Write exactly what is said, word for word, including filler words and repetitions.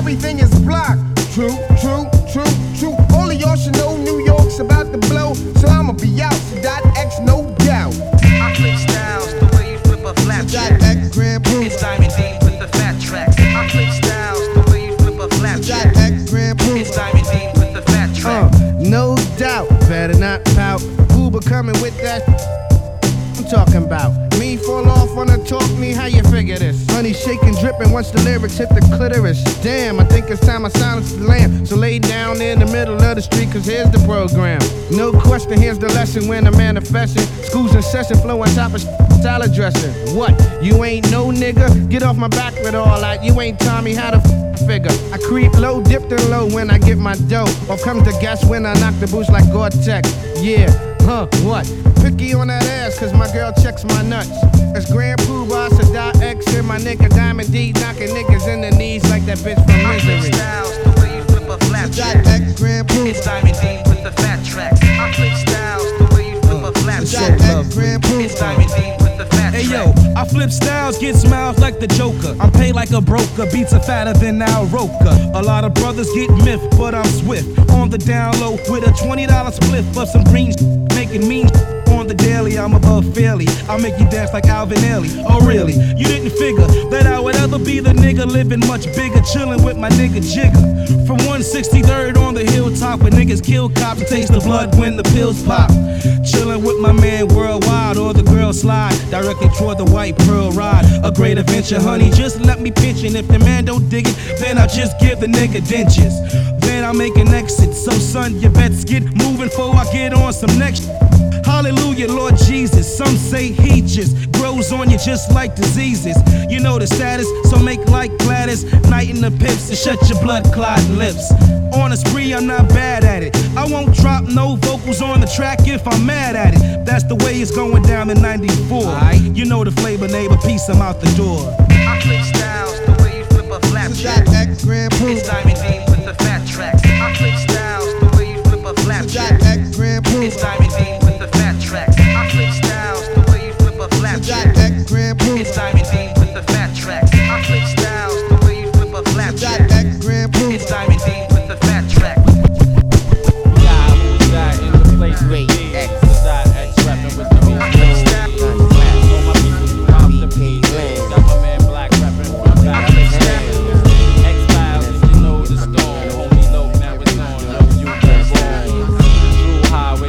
everything is blocked. True, true, true, true. All of y'all should know New York's about to blow, so I'ma be out. So dot X, no doubt. I flip styles the way you flip a flat So track. dot X, Grand Proof. It's Diamond D with the fat tracks. I flip styles the way you flip a flat So track. dot X, Grand Proof. It's Diamond D with the fat track. Uh, no doubt, better not pout. Uber coming with that I'm talking about. Me fall off on the talk, me how you figure this? Honey shaking, dripping once the lyrics hit the clitoris. Damn, I think it's time I silence the lamb. So lay down in the middle of the street, cause here's the program. No question, here's the lesson when I'm manifesting. School's in session, flow on top of salad dressing. What? You ain't no nigga? Get off my back with all that. You ain't Tommy, how to f figure. I creep low, dipped and low when I get my dough. Or come to guess when I knock the boots like Gore-Tex. Yeah, huh, what? Picky on that ass, cause my girl checks my nuts. It's Grand Poobah, Sadat X, and my nigga Diamond D knocking niggas in the knees like that bitch from I flip Misery. styles the way you flip a flat track. Sadat X, Grand Poobah. It's Diamond D with the fat tracks. I flip styles the way you flip a flat track. Sadat X, Grand It's Poobah. Diamond D with the fat Hey track. yo, I flip styles, get smiles like the Joker. I'm paid like a broker, beats are fatter than Al Roker. A lot of brothers get miffed, but I'm swift. On the down low with a twenty dollar split of some green sh- making mean sh- on the daily. I'm above fairly. I'll make you dance like Alvin Ailey. Oh really? You didn't figure that I would ever be the nigga living much bigger, chilling with my nigga Jigga. From one sixty-third on the hilltop where niggas kill cops and taste the blood when the pills pop. Chilling with my man worldwide, or the girl slide directly toward the white pearl ride. A great adventure, honey, just let me pitch. And if the man don't dig it, then I'll just give the nigga dentures. Then I'll make an exit, so son, you bets get moving before I get on some next. Hallelujah, Lord Jesus. Some say he just grows on you just like diseases. You know the status, so make like Gladys. Night in the pips and shut your blood clotting lips. On a spree, I'm not bad at it. I won't drop no vocals on the track if I'm mad at it. That's the way it's going down in ninety-four. You know the flavor, neighbor, peace, I'm out the door. I flip styles the way you flip a flat track. Sadat X, Grand Proof. It's